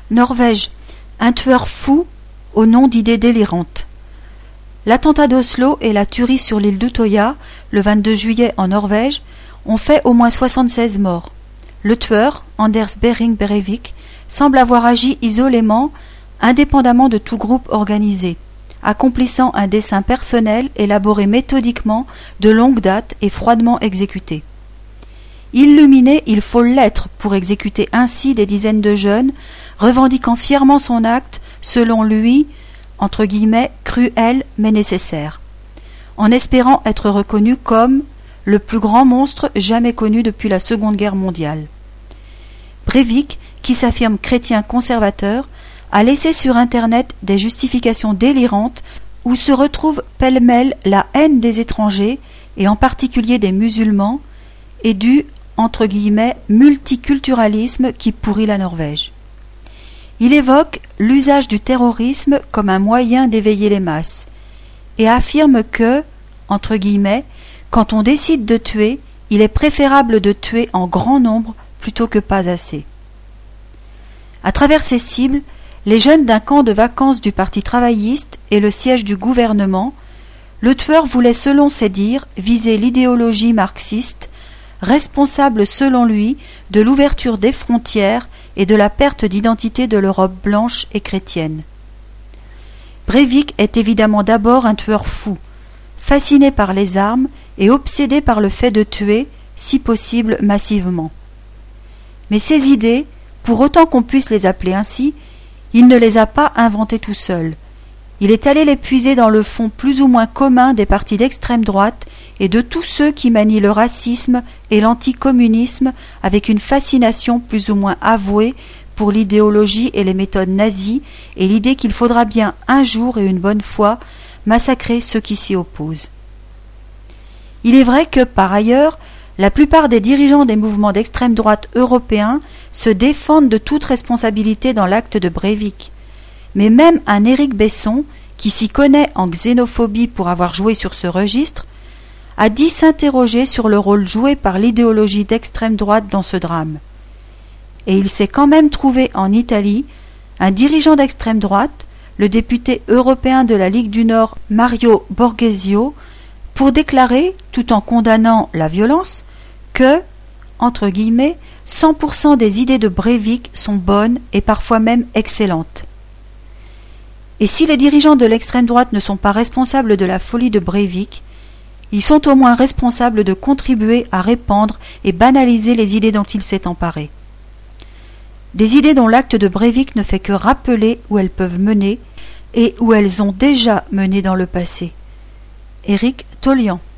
Norvège, un tueur fou au nom d'idées délirantes. L'attentat d'Oslo et la tuerie sur l'île d'Utøya, le 22 juillet en Norvège, ont fait au moins 76 morts. Le tueur, Anders Behring Breivik, semble avoir agi isolément, indépendamment de tout groupe organisé, accomplissant un dessein personnel élaboré méthodiquement, de longue date et froidement exécuté. Illuminé, il faut l'être pour exécuter ainsi des dizaines de jeunes, revendiquant fièrement son acte, selon lui, entre guillemets, cruel mais nécessaire, en espérant être reconnu comme le plus grand monstre jamais connu depuis la Seconde Guerre mondiale. Breivik, qui s'affirme chrétien conservateur, a laissé sur Internet des justifications délirantes où se retrouve pêle-mêle la haine des étrangers, et en particulier des musulmans, et du entre guillemets multiculturalisme qui pourrit la Norvège. Il évoque l'usage du terrorisme comme un moyen d'éveiller les masses et affirme que, entre guillemets, quand on décide de tuer, il est préférable de tuer en grand nombre plutôt que pas assez. À travers ces cibles, les jeunes d'un camp de vacances du Parti travailliste et le siège du gouvernement, le tueur voulait, selon ses dires, viser l'idéologie marxiste, responsable selon lui de l'ouverture des frontières et de la perte d'identité de l'Europe blanche et chrétienne. Breivik est évidemment d'abord un tueur fou, fasciné par les armes et obsédé par le fait de tuer, si possible massivement. Mais ces idées, pour autant qu'on puisse les appeler ainsi, il ne les a pas inventées tout seul. Il est allé les puiser dans le fond plus ou moins commun des partis d'extrême droite et de tous ceux qui manient le racisme et l'anticommunisme avec une fascination plus ou moins avouée pour l'idéologie et les méthodes nazies et l'idée qu'il faudra bien un jour et une bonne fois massacrer ceux qui s'y opposent. Il est vrai que, par ailleurs, la plupart des dirigeants des mouvements d'extrême droite européens se défendent de toute responsabilité dans l'acte de Breivik. Mais même un Éric Besson, qui s'y connaît en xénophobie pour avoir joué sur ce registre, a dit s'interroger sur le rôle joué par l'idéologie d'extrême droite dans ce drame. Et il s'est quand même trouvé en Italie un dirigeant d'extrême droite, le député européen de la Ligue du Nord Mario Borghesio, pour déclarer, tout en condamnant la violence, que, entre guillemets, 100% des idées de Breivik sont bonnes et parfois même excellentes. Et si les dirigeants de l'extrême droite ne sont pas responsables de la folie de Breivik, ils sont au moins responsables de contribuer à répandre et banaliser les idées dont il s'est emparé. Des idées dont l'acte de Breivik ne fait que rappeler où elles peuvent mener et où elles ont déjà mené dans le passé. Éric Tollian.